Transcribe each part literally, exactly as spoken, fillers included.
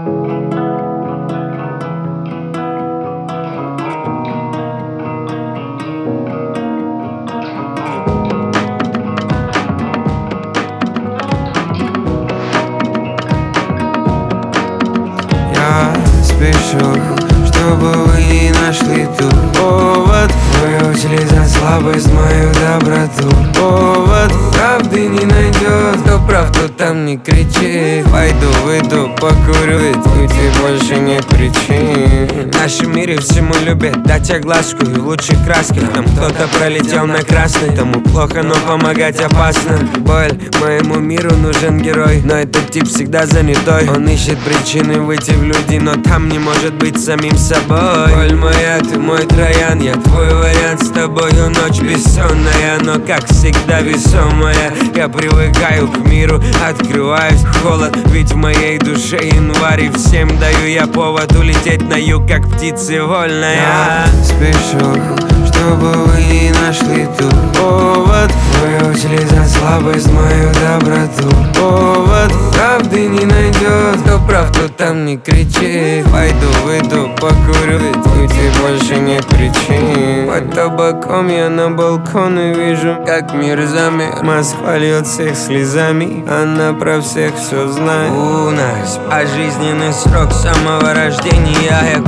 Я спешу, чтобы вы не нашли тут повод. Выучили за слабость мою доброту. Повод правды не найдет, кто прав, кто там не кричит. Пойду, выйду, покурю, ведь уйти больше нет причин. В нашем мире всему любят дать огласку и в лучших красках. Там кто-то пролетел на красный, тому плохо, но помогать опасно. Боль, моему миру нужен герой, но этот тип всегда занятой. Он ищет причины выйти в люди, но там не может быть самим собой. Боль моя, ты мой троян, я твой вариант. С тобою ночь бессонная, но как всегда весомая. Я привыкаю к миру, открываюсь в холод, ведь в моей душе январь, и всем даю я повод улететь на юг, как птицы вольная. Я спешу, чтобы вы не нашли тут повод. Выучили за слабость мою доброту. Повод правды не найдет, кто прав, кто там не кричит. Пойду, выйду, покурю, ведь уйти больше нет причин. Под табаком я на балконе вижу, как мир замер. Москва льется их слезами, она про всех все знает. У нас пожизненный срок самого рождения. Я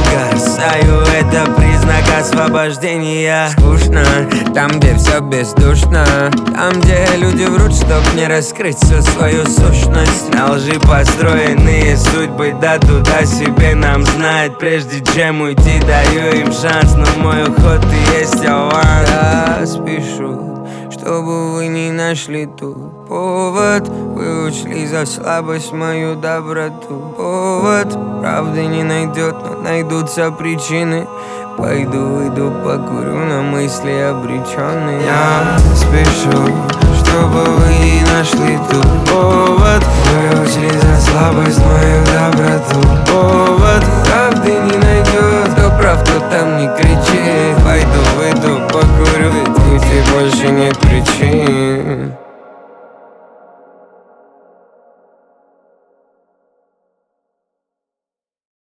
угасаю, это признак освобождения. Скучно, там, где все бездушно, там, где люди врут, чтоб не раскрыть всю свою сущность. На лжи построенные судьбы, да туда себе нам знать. Прежде чем уйти, даю им шанс, но мой уход и есть аванс. Я спешу, чтобы вы не нашли тут повод. Вы ушли за слабость мою доброту. Повод правды не найдет, но найдутся причины. Пойду, выйду, покурю, на мысли обреченные. Я спешу, чтобы вы не нашли тут повод. Выучили за слабость мою доброту. Повод правды не найдет, кто прав, кто там не кричит. Пойду, выйду, покурю, ведь уйти больше нет причин.